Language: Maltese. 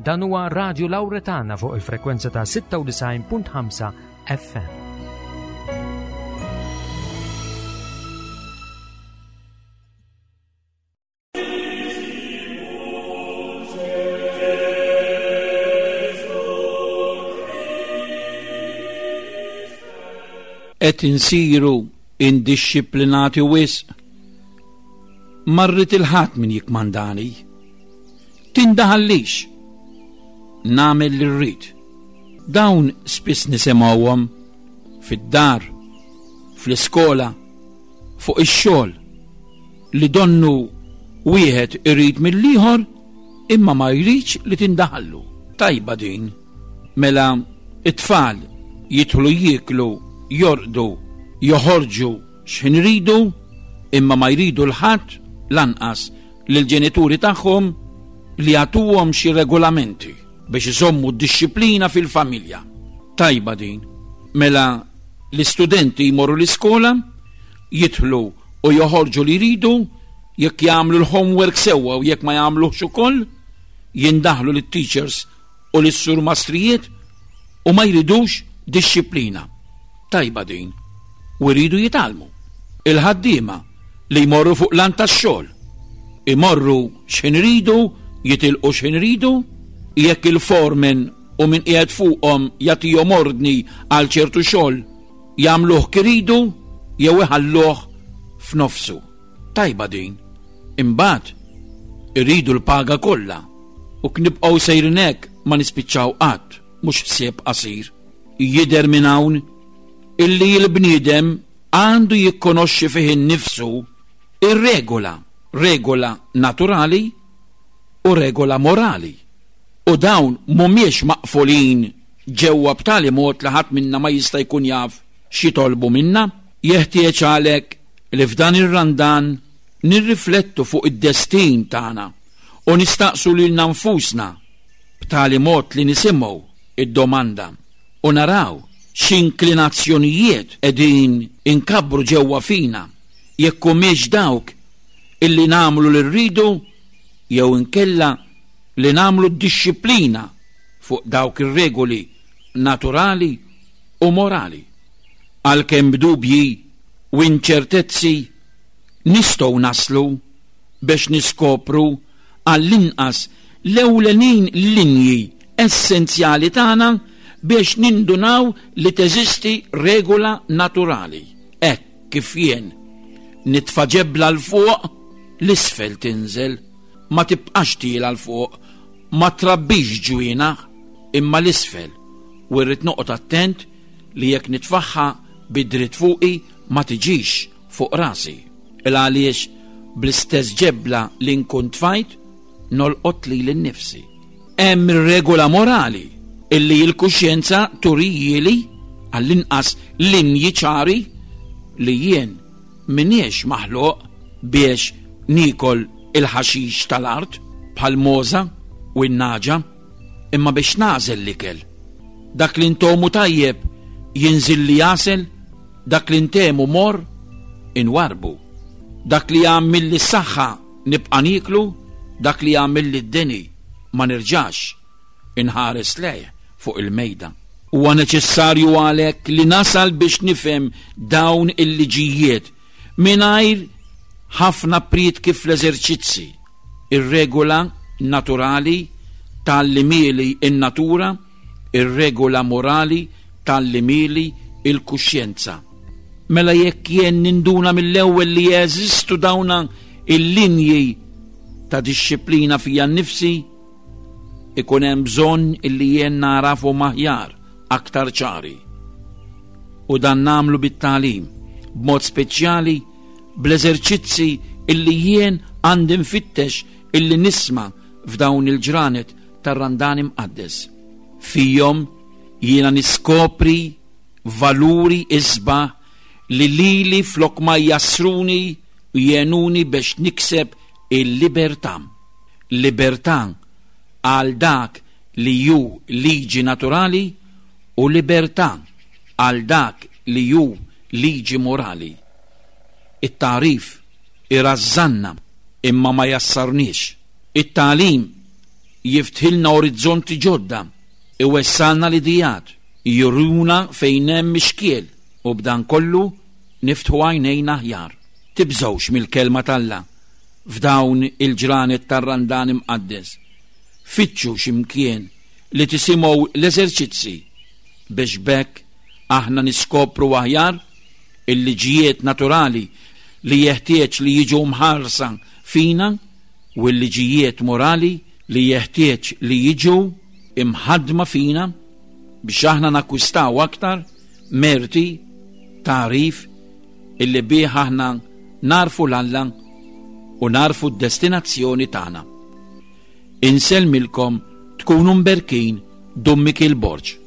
Dan huwa Radio Lawretana fuq il-frekwenza ta' 96.5 FM. Et insiru indixxiplinati wisq. Marrit il-ħadd min jikmandani. Tindaħallix. Nagħmel li rrid. Dawn spiss nisimgħuhom fid-dar, fl-iskola, fuq ix-xogħol li donnu wieħed irid mill-ieħor imma ma jridx li tindaħallu. Tajba din. Mela it-tfal jidħlu jieklu, jorqdu, joħorġu x'in iridu imma ma jridu l-ħadd lanqas lill-ġenituri tagħhom li jagħtuhom xi regolamenti biex isommu d-dixxiplina fil-familja. Tajba din. Mela l-istudenti jmorru l-iskola, jidħlu u joħorġu li jridu, jekk jagħmlu l-homework sewwa u jekk ma jagħmluhx ukoll, jindaħlu lit-teachers u lis-sur mastrijiet u ma jridux dixxiplina. Tajba din. U jridu jitgħallmu. Il-ħaddiema li jmorru fuq lan tax-xogħol, imorru x'in iridu, jitilqu x'in iridu, jekk il-foreman u min qiegħed fuqhom jagħtihom ordni għal ċertu xogħol jagħmluh kiridu jew iħalluh f'nofsu. Tajba din. Imbagħad iridu l-paga kollha u knibqgħu sejrin hekk ma nispiċċaw qatt mhux ħsieb qasir. Jidher minn hawn illi l-bniedem għandu jikkonoxxi fih innifsu ir-regola, regola naturali u regola morali. U dawn mhumiex maqfulin ġewwa b'tali mod li ħadd minna ma jista' jkun jaf x'jitolbu minna. Jeħtieġ għalhekk li f'dan ir-randan nirriflettu fuq id-destin tagħna u nistaqsu lilna nfusna b'tali mod li nisimgħu id-domanda u naraw x'inklinazzjonijiet qegħdin inkabbru ġewwa fina jekk humiex dawk illi nagħmlu li rridu jew inkella li nagħmlu d-dixxiplina fuq dawk ir-regoli naturali u morali. Għalkemm b'dubji u inċertezzi nistgħu naslu biex niskopru għall-inqas l-ewlenin linji essenzjali tagħna biex nindunaw li teżisti regola naturali. Hekk kif jien nitfaġebla l-fuq l-isfel tinżel, ma tibqax tiela l-fuq, ma trabbix ġwina imma l-isfel u rrid noqgħod attent li jekk nitfaħħa bid-dritt fuqi ma tiġix fuq rasi. Il-għaliex bl-istess ġebla li nkun tfajt nolqot li l-nifsi. Hemm regola morali illi l-kuxjenza turijili għall-inqas linji ċari li jien minniex maħluq biex nikol il-ħaxix tal-art bħal moza u n-naġa imma biex nażel l-ikel. Dak li ntomu tajjeb jinżil li jasel, dak li ntemu mor inwarbu. Dak li jagħmel li s-saħħa nibqa' niklu, dak li jagħmel li d-deni ma nerġax inħares lejh fuq il-mejda. Huwa neċessarju għalhekk li nasal biex nifhem dawn il-liġijiet mingħajr ħafna priet kif l-eżerċizzi. Ir-regola naturali tal-limili in-natura, ir-regola morali tal-limili il-kuxjenza. Mela jekk jien ninduna mill-ewwel li jeżistu dawna il-linji ta' dixxiplina fija nnifsi, ikun hemm bżonn illi jien narafu maħjar aktar ċari. U dan nagħmlu bit-tagħlim, b'mod speċjali bl-eżerċizzi illi jien għandi nfittex illi nisma' f'dawn il-ġranet tar-randan imqaddes. Fihom jiena niskopri valuri isbaħ li lili flok ma jassruni u jenuni biex nikseb il-libertà. Libertà għal dak li ju liġi naturali u libertà għal dak li ju liġi morali. It-tarif irażżanna imma ma jassarniex. It-tagħlim jiftħilna orizzonti ġodda, iwessalna l-idijat, juruna fejn hemm mixkiel u b'dan kollu niftħu għajnejna aħjar. Tibżawx mill-kelma tal-Alla f'dawn il-ġranet tar-Randan imqaddes. Fitxu x'imkien li tisimgħu l-eżerċizzi biex bekk aħna niskopru aħjar il-liġijiet naturali li jeħtieġ li jiġu mħarsa fina u l-liġijiet morali li jeħtieġ li jiġu imħadma fina biex aħna nakkwistaw aktar merti tarif illi bih aħna narfu l-Alla u narfu d-destinazzjoni tagħna. Insellmilkom tkunu mberkin Dummik il-Borġ.